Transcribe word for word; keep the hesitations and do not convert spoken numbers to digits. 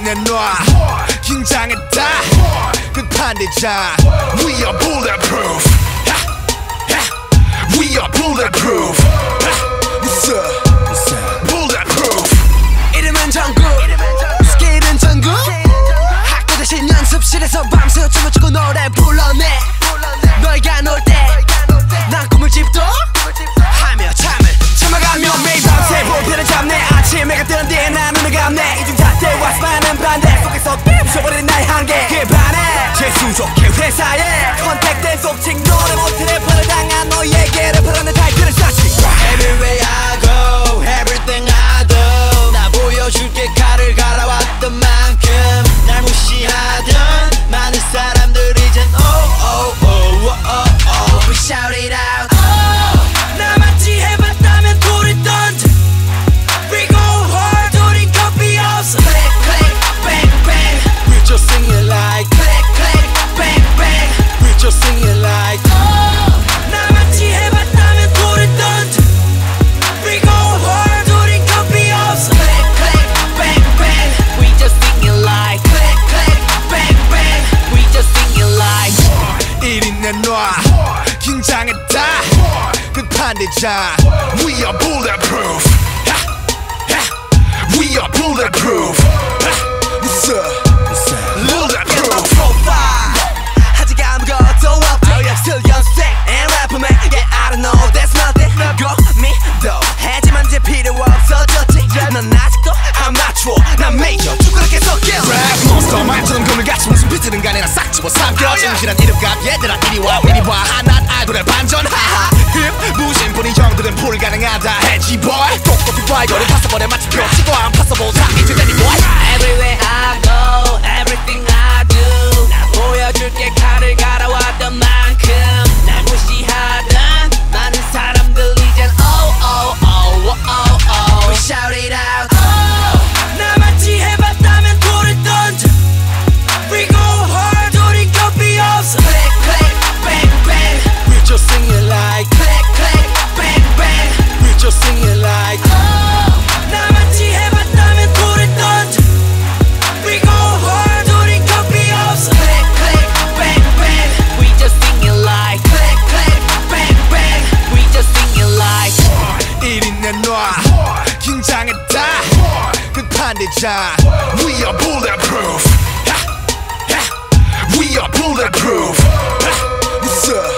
내놔 긴장했다 끝판대자 We are bulletproof We are bulletproof What's up? What's up? Bulletproof 이름은 정국 스킬은 전국 학교 대신 연습실에서 밤새 춤을 추고 노래 불러내 너희가 놀 때 난 꿈을 집도 하며 잠을 참아가며 매일 밤새 볼펜을 잡네 아침 해가 뜨는 뒤에 난 눈을 감네 이중 잣대와 수많은 반대 속에서 부숴버리는 나의 한계 그에 반해 재수족해 회사에 컨택된 속칭 노래 못해 래퍼를 당한 너희에게 래퍼라는 타이틀을 쌓지 Everywhere I go, everything I do 나 보여줄게 칼을 갈아왔던 만큼 날 무시하던 많은 사람들 이젠 oh oh oh oh oh oh We shout it out oh, 나같이 해봤다면 돌을 던져 We go hard 우린 겁이 없어 Click click bang bang We just sing it like Click click bang bang We just sing it like oh, 나같이 해봤다면 돌을 던져 We go hard 우린 겁이 없어 Click click bang bang We just sing it like Click click bang bang We just sing it like 이리 내놔 긴장했다 끝판대자 We are bulletproof We are bulletproof What's up? What's up? Bulletproof profile 아직 아무것도 없지 Still 연습생 and rapper man Yeah I don't know that's nothing Go me though 하지만 이제 필요 없어졌지 넌 아직도 아마추어 난 메이저 두그럽게 섞여 Rap monster 말처럼 그물같이 무슨 비트는 간에 나 싹 집어 삼켜 진실한 이름값 얘들아 이리 와 이리 와 하나 아이돌의 반전 하하 힙 무신분이 형들은 불가능하다 해지 boy 똑똑히 봐 이거를 파서버려 마치 표치고 안 파서보자 이제 되니 boy Everywhere I go everything I do 나 보여줄게 칼을 갈아왔던 만큼 날 무시하던 많은 사람들 이젠 oh oh oh oh oh oh We shout it out oh, 나같이 해봤다면 돌을 던져 We go hard 우린 겁이 없어 Click click bang bang We just sing it like Click click bang bang We just sing it like oh, 나같이 해봤다면 돌을 던져 We go hard 우린 겁이 없어 Click click bang bang We just sing it like Click click bang bang We just sing it like 이리 내놔 긴장했다 끝판대자 We are bulletproof We are bulletproof What's up?